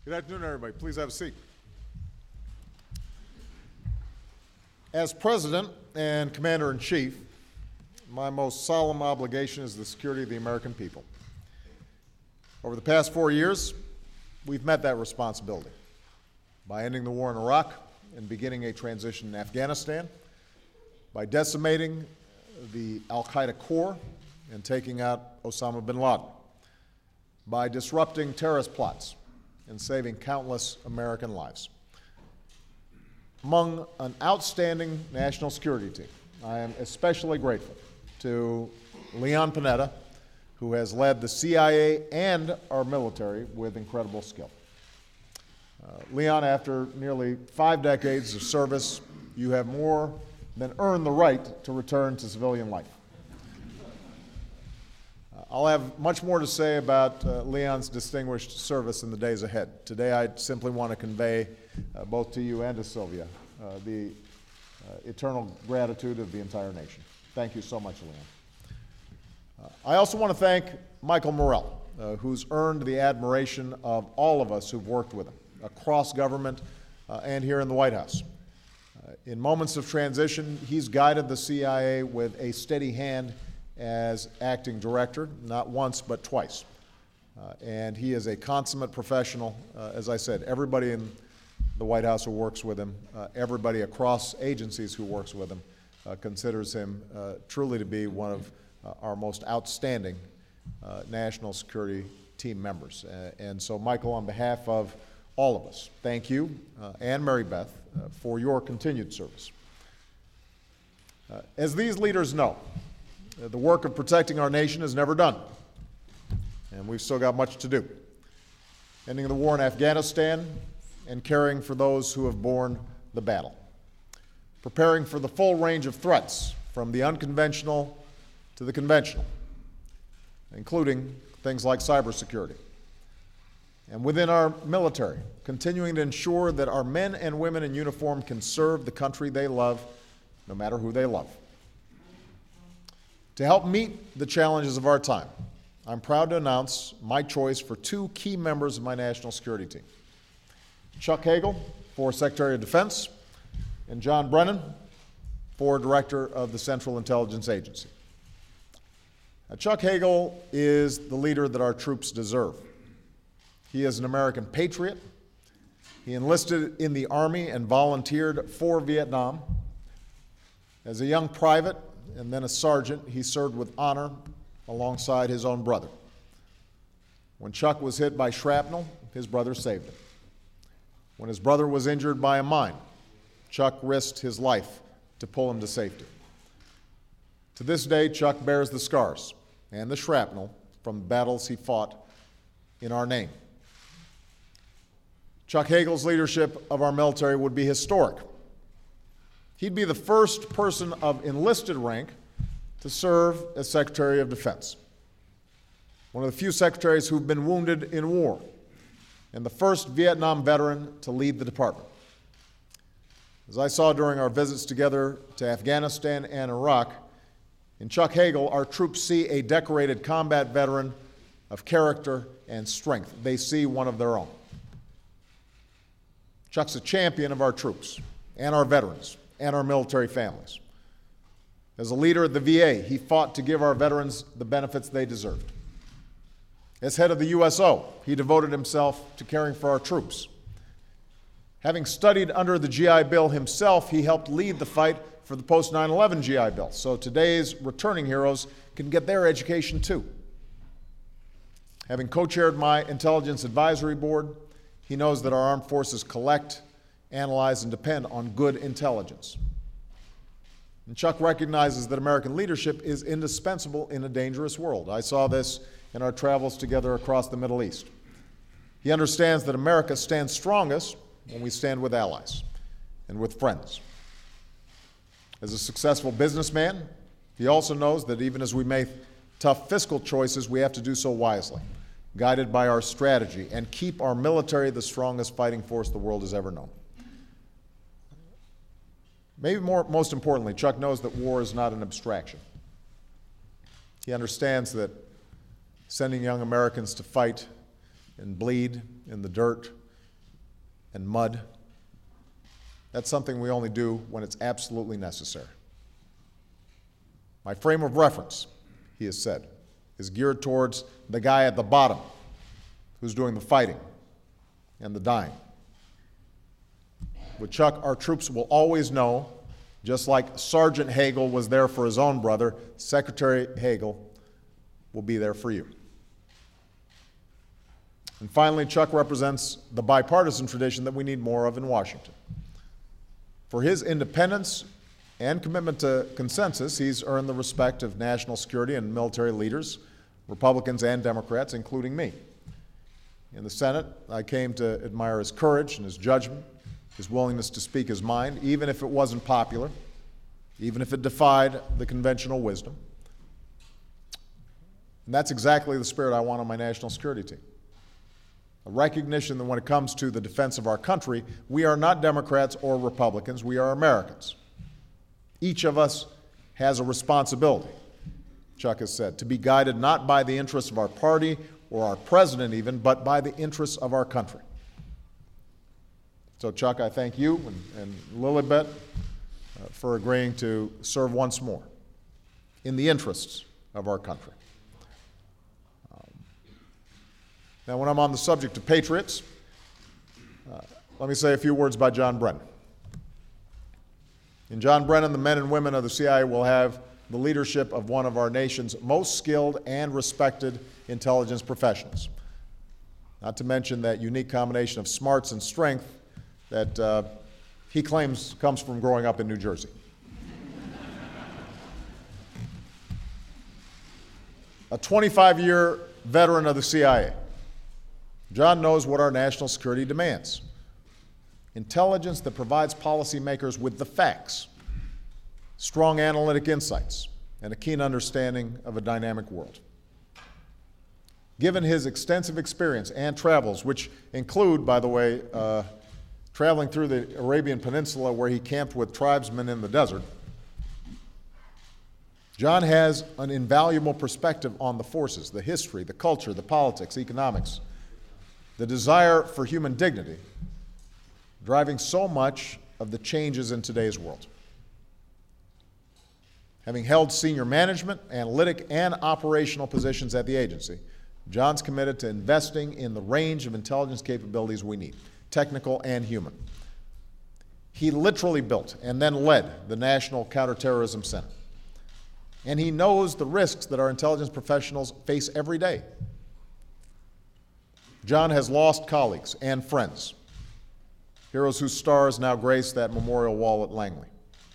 Good afternoon, everybody. Please have a seat. As President and Commander-in-Chief, my most solemn obligation is the security of the American people. Over the past 4 years, we've met that responsibility by ending the war in Iraq and beginning a transition in Afghanistan, by decimating the al-Qaeda core and taking out Osama bin Laden, by disrupting terrorist plots and saving countless American lives. Among an outstanding national security team, I am especially grateful to Leon Panetta, who has led the CIA and our military with incredible skill. Leon, after nearly 5 decades of service, you have more than earned the right to return to civilian life. I'll have much more to say about Leon's distinguished service in the days ahead. Today, I simply want to convey, both to you and to Sylvia, the eternal gratitude of the entire nation. Thank you so much, Leon. I also want to thank Michael Morell, who's earned the admiration of all of us who've worked with him, across government and here in the White House. In moments of transition, he's guided the CIA with a steady hand as acting director, not once but twice. And he is a consummate professional. As I said, everybody in the White House who works with him, everybody across agencies who works with him, considers him truly to be one of our most outstanding national security team members. And so, Michael, on behalf of all of us, thank you, and Mary Beth, for your continued service. As these leaders know, the work of protecting our nation is never done, and we've still got much to do. Ending the war in Afghanistan and caring for those who have borne the battle. Preparing for the full range of threats, from the unconventional to the conventional, including things like cybersecurity. And within our military, continuing to ensure that our men and women in uniform can serve the country they love, no matter who they love. To help meet the challenges of our time, I'm proud to announce my choice for 2 key members of my national security team. Chuck Hagel for Secretary of Defense, and John Brennan for Director of the Central Intelligence Agency. Now, Chuck Hagel is the leader that our troops deserve. He is an American patriot. He enlisted in the Army and volunteered for Vietnam. As a young private and then a sergeant, he served with honor alongside his own brother. When Chuck was hit by shrapnel, his brother saved him. When his brother was injured by a mine, Chuck risked his life to pull him to safety. To this day, Chuck bears the scars and the shrapnel from the battles he fought in our name. Chuck Hagel's leadership of our military would be historic. He'd be the first person of enlisted rank to serve as Secretary of Defense, one of the few secretaries who've been wounded in war, and the first Vietnam veteran to lead the department. As I saw during our visits together to Afghanistan and Iraq, in Chuck Hagel, our troops see a decorated combat veteran of character and strength. They see one of their own. Chuck's a champion of our troops and our veterans and our military families. As a leader at the VA, he fought to give our veterans the benefits they deserved. As head of the USO, he devoted himself to caring for our troops. Having studied under the GI Bill himself, he helped lead the fight for the post-9/11 GI Bill, so today's returning heroes can get their education too. Having co-chaired my Intelligence Advisory Board, he knows that our armed forces collect, analyze, and depend on good intelligence. And Chuck recognizes that American leadership is indispensable in a dangerous world. I saw this in our travels together across the Middle East. He understands that America stands strongest when we stand with allies and with friends. As a successful businessman, he also knows that even as we make tough fiscal choices, we have to do so wisely, guided by our strategy, and keep our military the strongest fighting force the world has ever known. Maybe most importantly, Chuck knows that war is not an abstraction. He understands that sending young Americans to fight and bleed in the dirt and mud. That's something we only do when it's absolutely necessary. My frame of reference, he has said, is geared towards the guy at the bottom who's doing the fighting and the dying. With Chuck, our troops will always know, just like Sergeant Hagel was there for his own brother, Secretary Hagel will be there for you. And finally, Chuck represents the bipartisan tradition that we need more of in Washington. For his independence and commitment to consensus, he's earned the respect of national security and military leaders, Republicans and Democrats, including me. In the Senate, I came to admire his courage and his judgment, his willingness to speak his mind, even if it wasn't popular, even if it defied the conventional wisdom. And that's exactly the spirit I want on my national security team. A recognition that when it comes to the defense of our country, we are not Democrats or Republicans, we are Americans. Each of us has a responsibility, Chuck has said, to be guided not by the interests of our party or our president even, but by the interests of our country. So, Chuck, I thank you and Lilibet for agreeing to serve once more in the interests of our country. Now, when I'm on the subject of patriots, let me say a few words about John Brennan. In John Brennan, the men and women of the CIA will have the leadership of one of our nation's most skilled and respected intelligence professionals, not to mention that unique combination of smarts and strength that he claims comes from growing up in New Jersey. A 25-year veteran of the CIA, John knows what our national security demands. Intelligence that provides policymakers with the facts, strong analytic insights, and a keen understanding of a dynamic world. Given his extensive experience and travels, which include, by the way, traveling through the Arabian Peninsula where he camped with tribesmen in the desert, John has an invaluable perspective on the forces, the history, the culture, the politics, economics, the desire for human dignity, driving so much of the changes in today's world. Having held senior management, analytic, and operational positions at the agency, John's committed to investing in the range of intelligence capabilities we need, technical and human. He literally built and then led the National Counterterrorism Center. And he knows the risks that our intelligence professionals face every day. John has lost colleagues and friends, heroes whose stars now grace that memorial wall at Langley.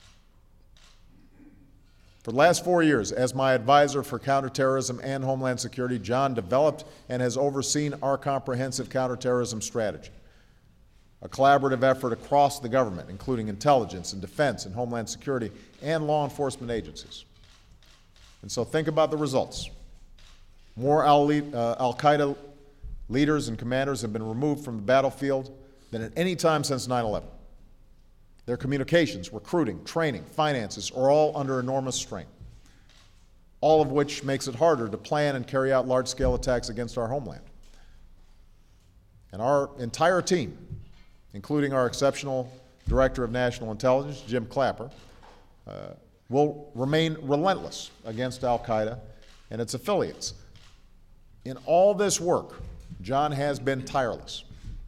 For the last 4 years, as my advisor for counterterrorism and homeland security, John developed and has overseen our comprehensive counterterrorism strategy, a collaborative effort across the government, including intelligence and defense and homeland security and law enforcement agencies. And so think about the results. More Al-Qaeda leaders and commanders have been removed from the battlefield than at any time since 9/11. Their communications, recruiting, training, finances are all under enormous strain, all of which makes it harder to plan and carry out large-scale attacks against our homeland. And our entire team, including our exceptional Director of National Intelligence, Jim Clapper, will remain relentless against Al-Qaeda and its affiliates. In all this work, John has been tireless.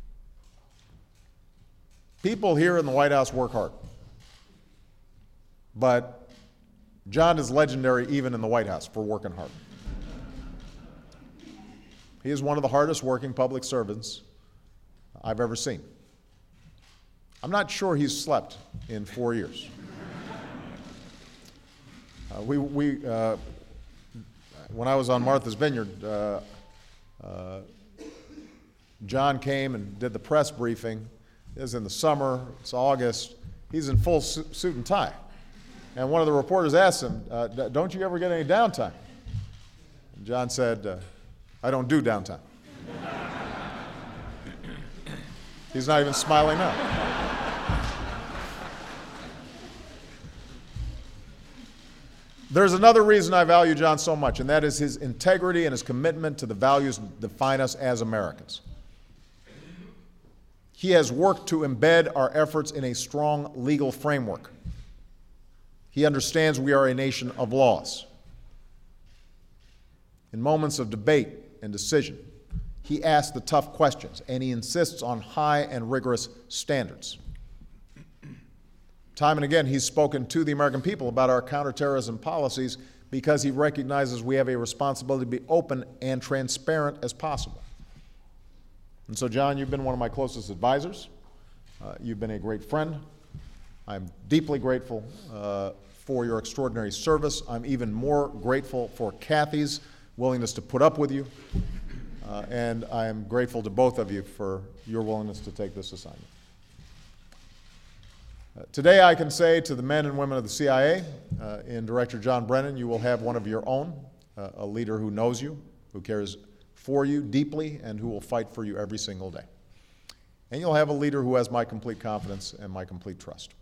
People here in the White House work hard, but John is legendary even in the White House for working hard. He is one of the hardest working public servants I've ever seen. I'm not sure he's slept in 4 years. When I was on Martha's Vineyard, John came and did the press briefing. It was in the summer, it's August. He's in full suit and tie. And one of the reporters asked him, don't you ever get any downtime? And John said, I don't do downtime. He's not even smiling now. There's another reason I value John so much, and that is his integrity and his commitment to the values that define us as Americans. He has worked to embed our efforts in a strong legal framework. He understands we are a nation of laws. In moments of debate and decision, he asks the tough questions, and he insists on high and rigorous standards. Time and again, he's spoken to the American people about our counterterrorism policies because he recognizes we have a responsibility to be open and transparent as possible. And so, John, you've been one of my closest advisors. You've been a great friend. I'm deeply grateful for your extraordinary service. I'm even more grateful for Kathy's willingness to put up with you. And I am grateful to both of you for your willingness to take this assignment. Today I can say to the men and women of the CIA, in Director John Brennan, you will have one of your own, a leader who knows you, who cares for you deeply, and who will fight for you every single day. And you'll have a leader who has my complete confidence and my complete trust.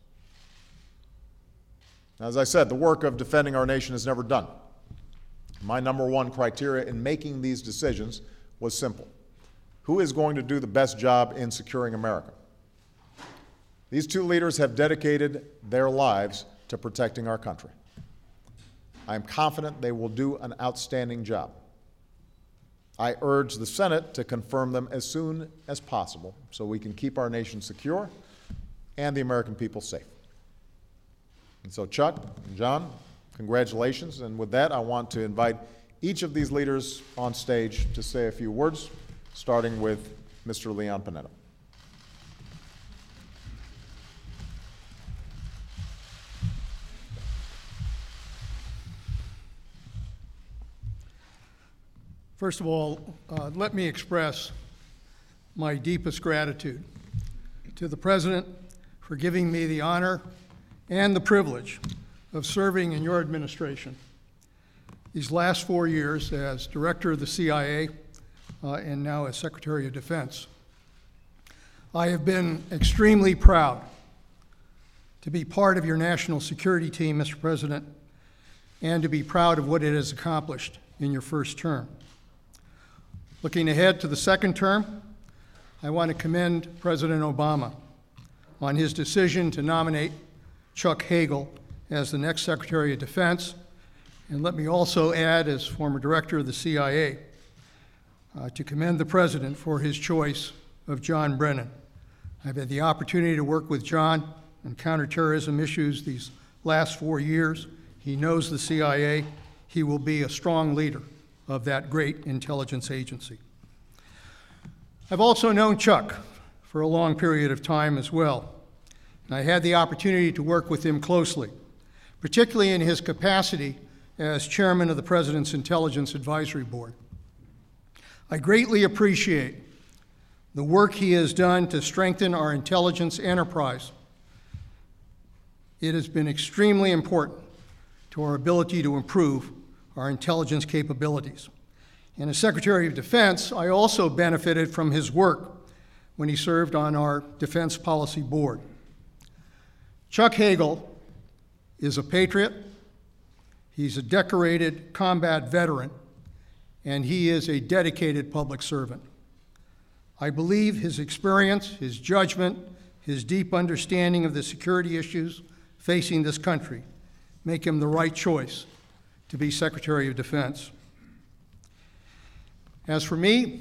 As I said, the work of defending our nation is never done. My number one criteria in making these decisions was simple. Who is going to do the best job in securing America? These two leaders have dedicated their lives to protecting our country. I am confident they will do an outstanding job. I urge the Senate to confirm them as soon as possible so we can keep our nation secure and the American people safe. And so, Chuck and John, congratulations. And with that, I want to invite each of these leaders on stage to say a few words, starting with Mr. Leon Panetta. First of all, let me express my deepest gratitude to the President for giving me the honor and the privilege of serving in your administration these last 4 years as Director of the CIA and now as Secretary of Defense. I have been extremely proud to be part of your national security team, Mr. President, and to be proud of what it has accomplished in your first term. Looking ahead to the second term, I want to commend President Obama on his decision to nominate Chuck Hagel as the next Secretary of Defense. And let me also add, as former Director of the CIA, to commend the President for his choice of John Brennan. I've had the opportunity to work with John on counterterrorism issues these last 4 years. He knows the CIA. He will be a strong leader of that great intelligence agency. I've also known Chuck for a long period of time as well, and I had the opportunity to work with him closely, particularly in his capacity as chairman of the President's Intelligence Advisory Board. I greatly appreciate the work he has done to strengthen our intelligence enterprise. It has been extremely important to our ability to improve our intelligence capabilities. And as Secretary of Defense, I also benefited from his work when he served on our Defense Policy Board. Chuck Hagel is a patriot, he's a decorated combat veteran, and he is a dedicated public servant. I believe his experience, his judgment, his deep understanding of the security issues facing this country make him the right choice to be Secretary of Defense. As for me,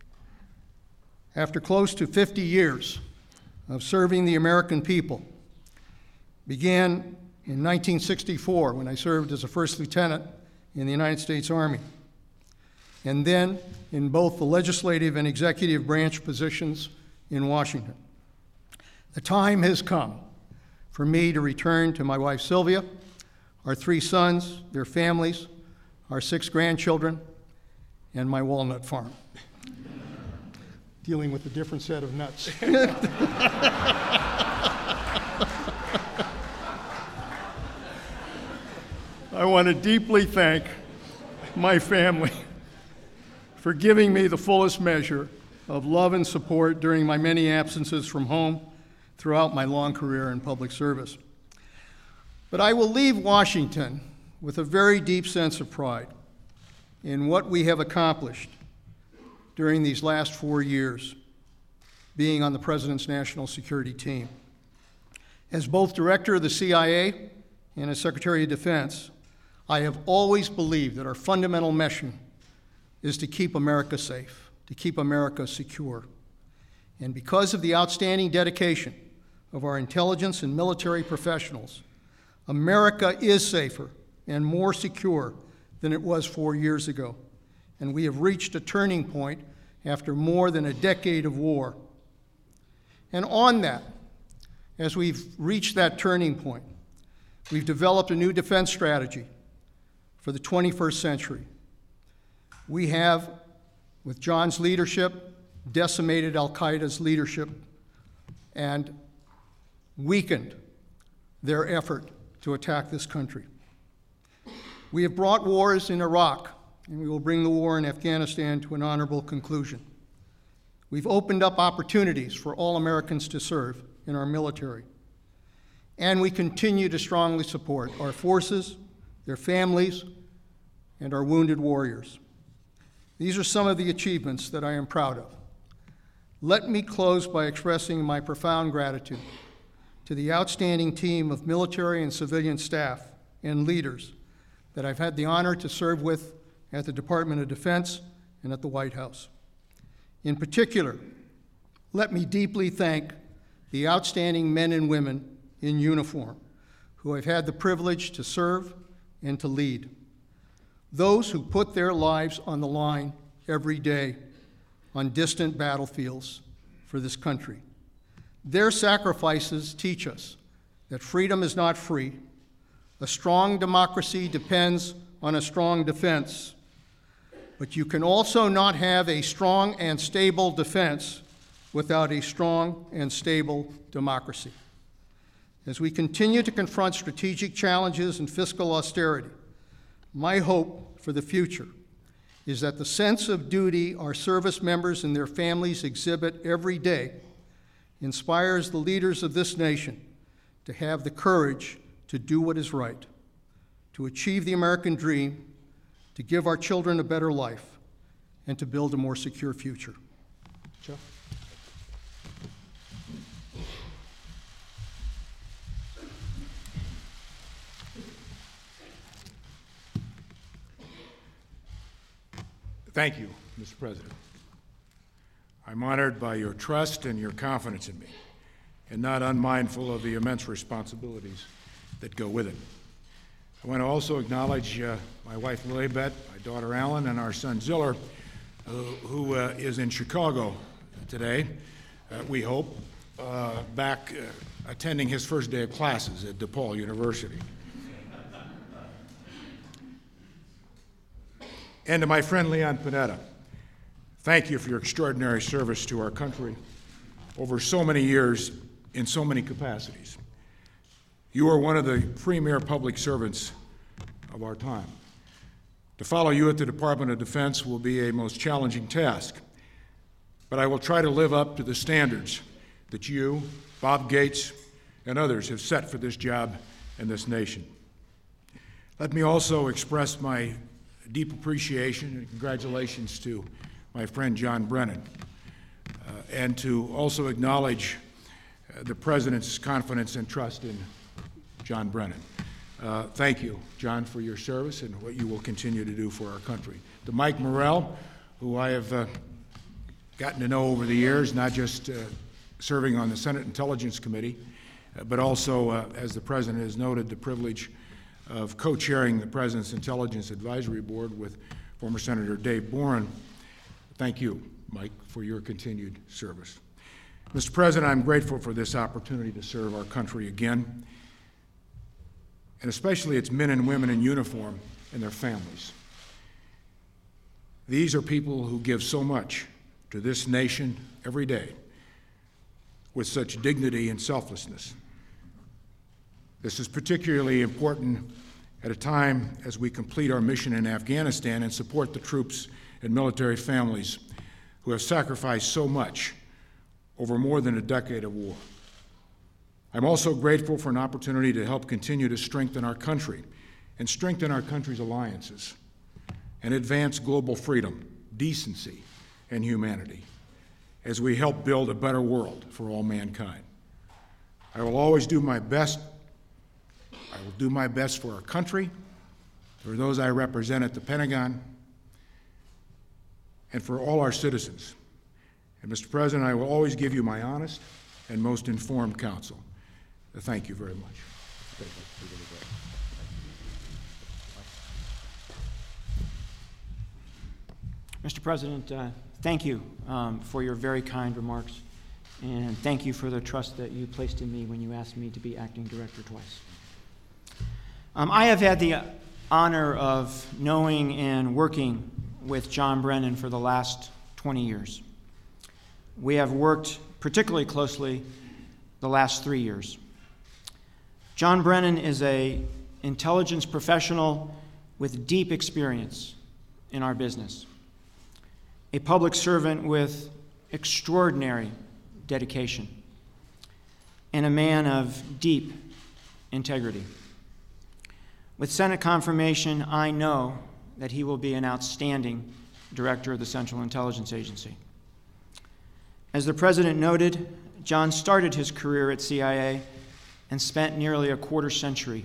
after close to 50 years of serving the American people, began in 1964 when I served as a first lieutenant in the United States Army, and then in both the legislative and executive branch positions in Washington. The time has come for me to return to my wife Sylvia, our 3 sons, their families, our 6 grandchildren, and my walnut farm. Dealing with a different set of nuts. I want to deeply thank my family for giving me the fullest measure of love and support during my many absences from home throughout my long career in public service. But I will leave Washington with a very deep sense of pride in what we have accomplished during these last 4 years, being on the President's national security team. As both Director of the CIA and as Secretary of Defense, I have always believed that our fundamental mission is to keep America safe, to keep America secure. And because of the outstanding dedication of our intelligence and military professionals, America is safer and more secure than it was 4 years ago. And we have reached a turning point after more than a decade of war. And on that, as we've reached that turning point, we've developed a new defense strategy for the 21st century. We have, with John's leadership, decimated al-Qaeda's leadership and weakened their effort to attack this country. We have brought wars in Iraq, and we will bring the war in Afghanistan to an honorable conclusion. We've opened up opportunities for all Americans to serve in our military. And we continue to strongly support our forces, their families, and our wounded warriors. These are some of the achievements that I am proud of. Let me close by expressing my profound gratitude to the outstanding team of military and civilian staff and leaders that I've had the honor to serve with at the Department of Defense and at the White House. In particular, let me deeply thank the outstanding men and women in uniform who I've had the privilege to serve and to lead. Those who put their lives on the line every day on distant battlefields for this country. Their sacrifices teach us that freedom is not free. A strong democracy depends on a strong defense. But you can also not have a strong and stable defense without a strong and stable democracy. As we continue to confront strategic challenges and fiscal austerity, my hope for the future is that the sense of duty our service members and their families exhibit every day inspires the leaders of this nation to have the courage to do what is right, to achieve the American dream, to give our children a better life, and to build a more secure future. Joe? Thank you, Mr. President. I'm honored by your trust and your confidence in me, and not unmindful of the immense responsibilities that go with it. I want to also acknowledge my wife, Lilibet, my daughter, Alan, and our son, Ziller, who is in Chicago today, we hope, back attending his first day of classes at DePaul University. And to my friend Leon Panetta, thank you for your extraordinary service to our country over so many years in so many capacities. You are one of the premier public servants of our time. To follow you at the Department of Defense will be a most challenging task, but I will try to live up to the standards that you, Bob Gates, and others have set for this job and this nation. Let me also express my deep appreciation and congratulations to my friend John Brennan, and to also acknowledge the President's confidence and trust in John Brennan. Thank you, John, for your service and what you will continue to do for our country. To Mike Morrell, who I have gotten to know over the years, not just serving on the Senate Intelligence Committee, but also, as the President has noted, the privilege of co-chairing the President's Intelligence Advisory Board with former Senator Dave Boren. Thank you, Mike, for your continued service. Mr. President, I'm grateful for this opportunity to serve our country again, and especially its men and women in uniform and their families. These are people who give so much to this nation every day with such dignity and selflessness. This is particularly important at a time as we complete our mission in Afghanistan and support the troops and military families who have sacrificed so much over more than a decade of war. I'm also grateful for an opportunity to help continue to strengthen our country and strengthen our country's alliances and advance global freedom, decency, and humanity. as we help build a better world for all mankind. I will always do my best. I will do my best for our country, for those I represent at the Pentagon, and for all our citizens. And Mr. President, I will always give you my honest and most informed counsel. Thank you very much. Mr. President, thank you for your very kind remarks, and thank you for the trust that you placed in me when you asked me to be acting director twice. I have had the honor of knowing and working with John Brennan for the last 20 years. We have worked particularly closely the last 3 years. John Brennan is an intelligence professional with deep experience in our business, a public servant with extraordinary dedication, and a man of deep integrity. With Senate confirmation, I know that he will be an outstanding director of the Central Intelligence Agency. As the President noted, John started his career at CIA and spent nearly a quarter century.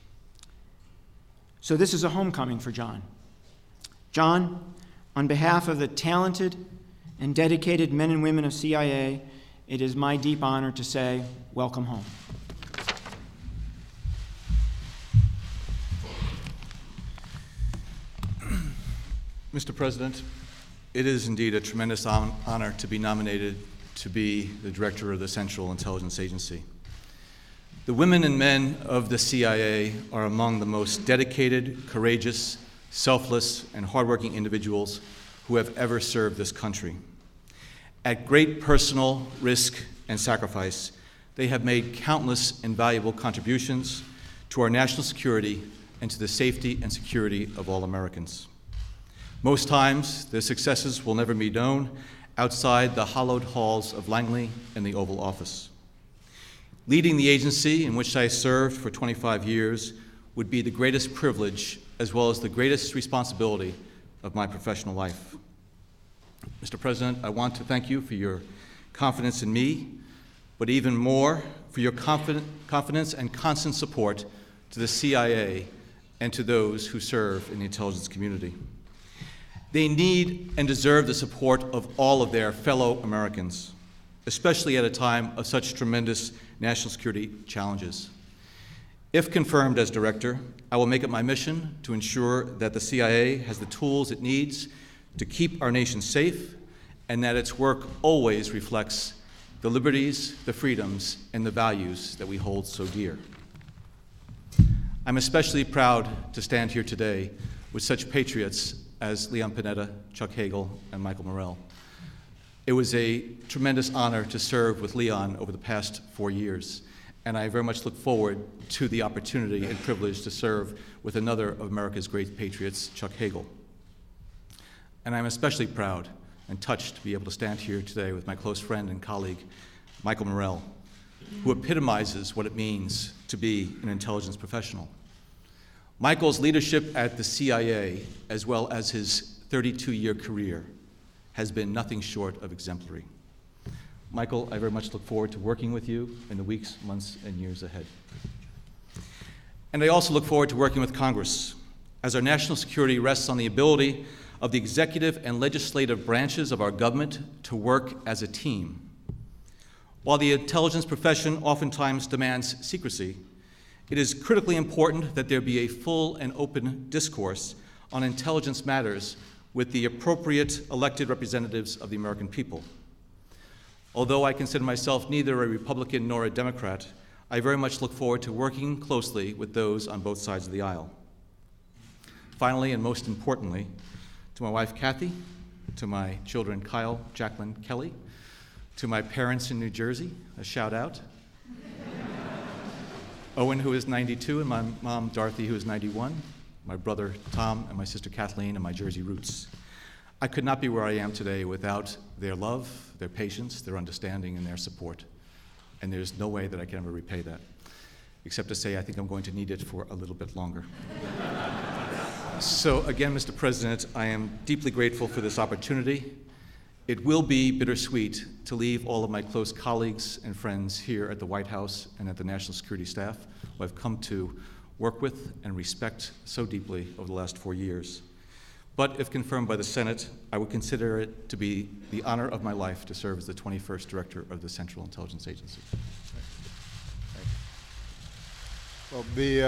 So this is a homecoming for John. John, on behalf of the talented and dedicated men and women of CIA, it is my deep honor to say, welcome home. Mr. President, it is indeed a tremendous honor to be nominated to be the director of the Central Intelligence Agency. The women and men of the CIA are among the most dedicated, courageous, selfless, and hardworking individuals who have ever served this country. At great personal risk and sacrifice, they have made countless invaluable contributions to our national security and to the safety and security of all Americans. Most times, their successes will never be known outside the hallowed halls of Langley and the Oval Office. Leading the agency in which I served for 25 years would be the greatest privilege as well as the greatest responsibility of my professional life. Mr. President, I want to thank you for your confidence in me, but even more for your confidence and constant support to the CIA and to those who serve in the intelligence community. They need and deserve the support of all of their fellow Americans, especially at a time of such tremendous national security challenges. If confirmed as director, I will make it my mission to ensure that the CIA has the tools it needs to keep our nation safe and that its work always reflects the liberties, the freedoms, and the values that we hold so dear. I'm especially proud to stand here today with such patriots as Leon Panetta, Chuck Hagel, and Michael Morell. It was a tremendous honor to serve with Leon over the past 4 years, and I very much look forward to the opportunity and privilege to serve with another of America's great patriots, Chuck Hagel. And I'm especially proud and touched to be able to stand here today with my close friend and colleague, Michael Morell, who epitomizes what it means to be an intelligence professional. Michael's leadership at the CIA, as well as his 32-year career, has been nothing short of exemplary. Michael, I very much look forward to working with you in the weeks, months, and years ahead. And I also look forward to working with Congress, as our national security rests on the ability of the executive and legislative branches of our government to work as a team. While the intelligence profession oftentimes demands secrecy, it is critically important that there be a full and open discourse on intelligence matters with the appropriate elected representatives of the American people. Although I consider myself neither a Republican nor a Democrat, I very much look forward to working closely with those on both sides of the aisle. Finally, and most importantly, to my wife, Kathy, to my children, Kyle, Jacqueline, Kelly, to my parents in New Jersey, a shout out. Owen, who is 92, and my mom, Dorothy, who is 91, my brother, Tom, and my sister, Kathleen, and my Jersey roots. I could not be where I am today without their love, their patience, their understanding, and their support. And there's no way that I can ever repay that, except to say I think I'm going to need it for a little bit longer. So again, Mr. President, I am deeply grateful for this opportunity, It will be bittersweet to leave all of my close colleagues and friends here at the White House and at the National Security Staff, who I've come to work with and respect so deeply over the last 4 years. But if confirmed by the Senate, I would consider it to be the honor of my life to serve as the 21st Director of the Central Intelligence Agency. Well,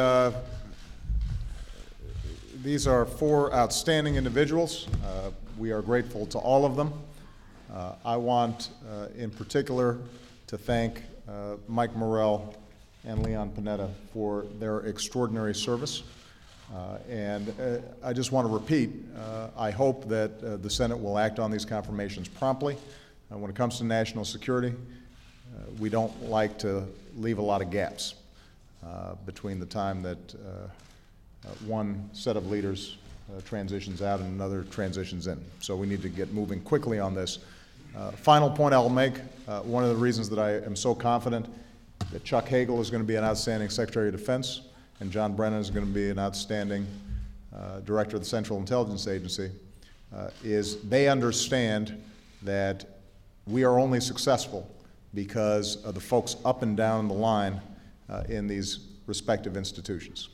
these are 4 outstanding individuals. We are grateful to all of them. I want, in particular, to thank Mike Morrell and Leon Panetta for their extraordinary service. And I just want to repeat, I hope that the Senate will act on these confirmations promptly. When it comes to national security, we don't like to leave a lot of gaps between the time that one set of leaders transitions out and another transitions in. So we need to get moving quickly on this. Final point I'll make, one of the reasons that I am so confident that Chuck Hagel is going to be an outstanding Secretary of Defense and John Brennan is going to be an outstanding Director of the Central Intelligence Agency is they understand that we are only successful because of the folks up and down the line in these respective institutions.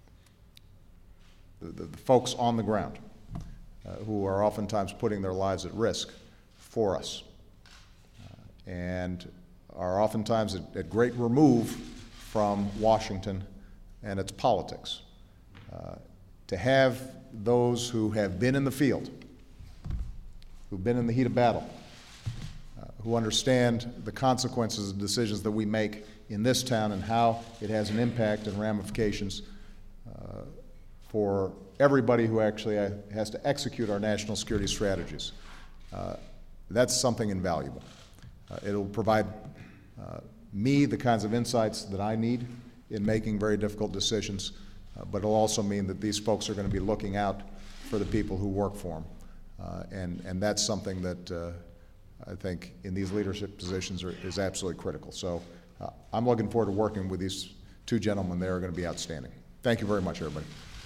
The folks on the ground who are oftentimes putting their lives at risk for us and are oftentimes at great remove from Washington and its politics. To have those who have been in the field, who've been in the heat of battle, who understand the consequences of decisions that we make in this town and how it has an impact and ramifications for everybody who actually has to execute our national security strategies. That's something invaluable. It'll provide me the kinds of insights that I need in making very difficult decisions, but it'll also mean that these folks are going to be looking out for the people who work for them. And that's something that I think in these leadership positions is absolutely critical. So I'm looking forward to working with these 2 gentlemen. They are going to be outstanding. Thank you very much, everybody.